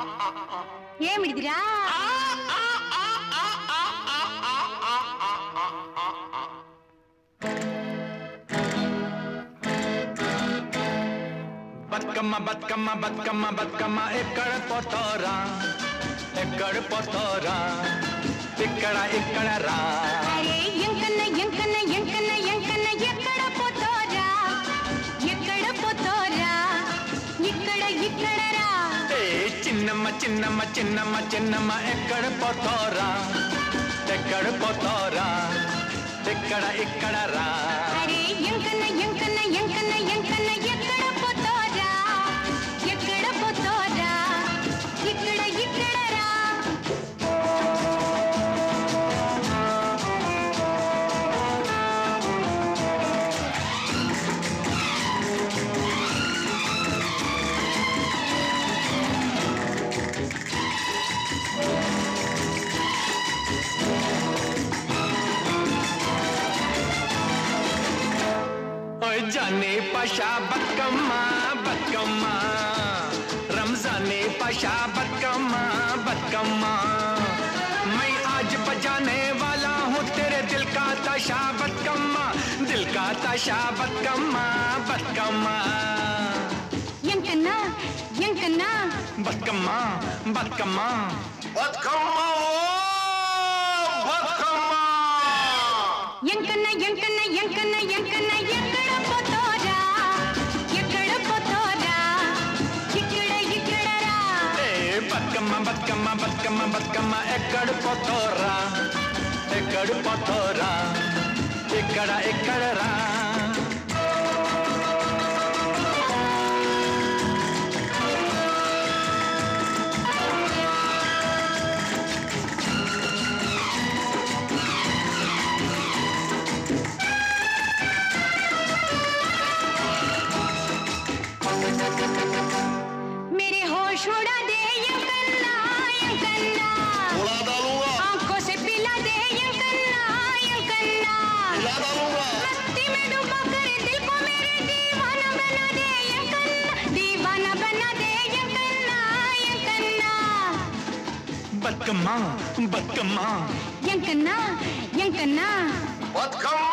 ఏమిడిదిరా? బతుకమ్మ బతుకమ్మ బతుకమ్మ బతుకమ్మ ఎక్కడ పోతారా ఎక్కడ పోతారా ఇక్కడ ఇక్కడ రా. అరే ఎంకన్న ఎంకన్న ఎంకన్న ఎంకన్న ఎక్కడ పోతారా ఎక్కడ పోతారా ఇక్కడ ఇక్కడ రా. ఏ చిన్నమ్మ చిన్నమ్మ చిన్నమ్మ చిన్నమ్మ ఎక్కడ పోతారా ఎక్కడ పోతారా ఇక్కడ ఇక్కడ రా. అరే ఎంకన్న ఎంకన్న ఎంకన్న ఎంకన్న ఎక్కడ పోతారా ఎక్కడ పోతారా ఇక్కడ ఇక్కడ రా. जाने पाशा बतकम्मा बतकम्मा रमजाने पाशा बतकम्मा बतकम्मा मैं आज बजाने वाला हूँ तेरे दिल का ताशा बतकम्मा दिल का ताशा बतकम्मा बतकम्मा ఎంకన్నా ఎంకన్నా बतकम्मा बतकम्मा బతుకమ్మ బతుకమ్మ ఎంకన్న ఎంకన్న ఎంకన్న ఎంకన్న ఎక్కడ పోతారా ఎక్కడ పోతారా ఇక్కడ ఇక్కడ రా. ఏ బతుకమ్మ బతుకమ్మ బతుకమ్మ బతుకమ్మ ఎక్కడ పోతారా ఎక్కడ పోతారా ఇక్కడ ఇక్కడ రా. मेरे होश उड़ा दे यंकन्ना यंकन्ना ఉలాదాలుగా आंखों से पिला दे यंकन्ना यंकन्ना ఇలాదాలుగా मस्ती में डूबा कर दिल को मेरे दीवाना बना दे यंकन्ना दीवाना बना दे यंकन्ना यंकन्ना బతుకమ్మ బతుకమ్మ यंकन्ना यंकन्ना బతుకమ్మ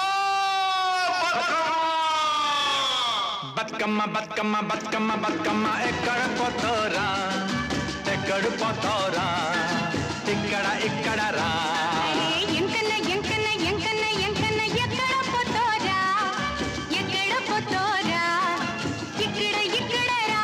బతుకమ్మ బతుకమ్మ బతుకమ్మ బతుకమ్మ బతుకమ్మ ఎక్కడ పోతారా ఎక్కడ పోతారా ఇక్కడ ఇక్కడ రా. అరే ఎంకన్న ఎంకన్న ఎంకన్న ఎంకన్న ఎక్కడ పోతారా ఎక్కడ పోతారా ఇక్కడ ఇక్కడ రా.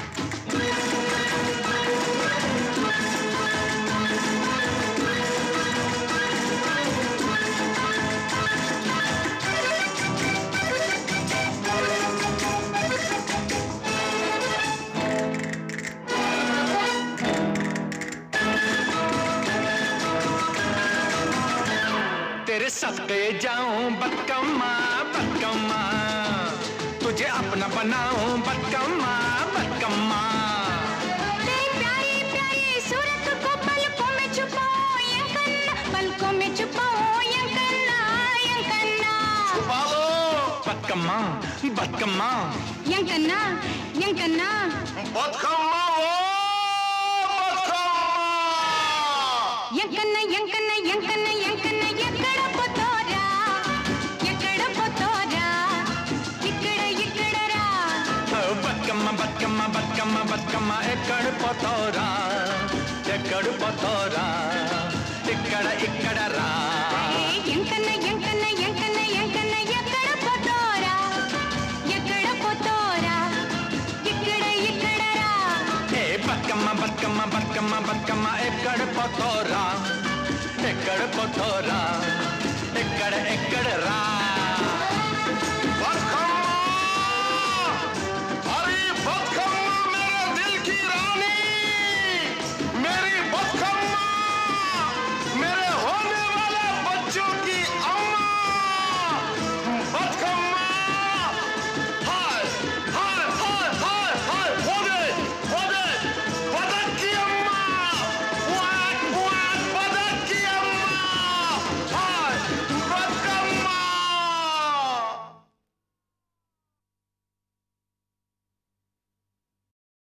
तेरे सदके जाऊं बतकम्मा बतकम्मा तुझे अपना बनाऊं बतकम्मा बतकम्मा. तेरी प्यारी प्यारी सूरत को पलकों में छुपाओ यंकन्ना पलकों में छुपाओ यंकन्ना यंकन्ना బాలు బతుకమ్మ బతుకమ్మ यंकन्ना यंकन्ना బతుకమ్మ ఎంకన్న ఎంకన్న ఎంకన్న ఎంకన్న ఎక్కడ పోతారా ఎక్కడ పోతారా ఇక్కడ ఇక్కడ రా. బతుకమ్మ బతుకమ్మ బతుకమ్మ బతుకమ్మ ఎక్కడ పోతారా ఎక్కడ పోతారా ఇక్కడ ఇక్కడ రా. అరే ఎంకన్న ఎంకన్న ఎంకన్న ఎంకన్న ఎక్కడ పోతారా ఎక్కడ పోతారా ఇక్కడ ఇక్కడ రా. ఏ బతుకమ్మ బతుకమ్మ బతుకమ్మ బతుకమ్మ ఎక్కడ పోతారా ఎక్కడ పోతారా ఎక్కడ ఎక్కడ రా.